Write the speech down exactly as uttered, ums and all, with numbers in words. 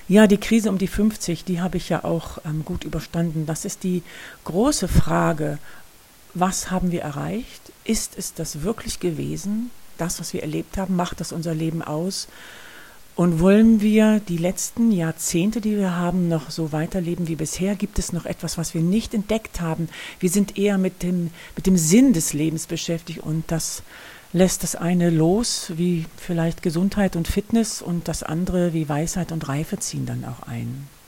Ja, die Krise um die fünfzig, die habe ich ja auch ähm, gut überstanden. Das ist die große Frage, was haben wir erreicht? Ist es das wirklich gewesen? Das, was wir erlebt haben, macht das unser Leben aus? Und wollen wir die letzten Jahrzehnte, die wir haben, noch so weiterleben wie bisher? Gibt es noch etwas, was wir nicht entdeckt haben? Wir sind eher mit dem, mit dem Sinn des Lebens beschäftigt und das lässt das eine los, wie vielleicht Gesundheit und Fitness, und das andere wie Weisheit und Reife ziehen dann auch ein.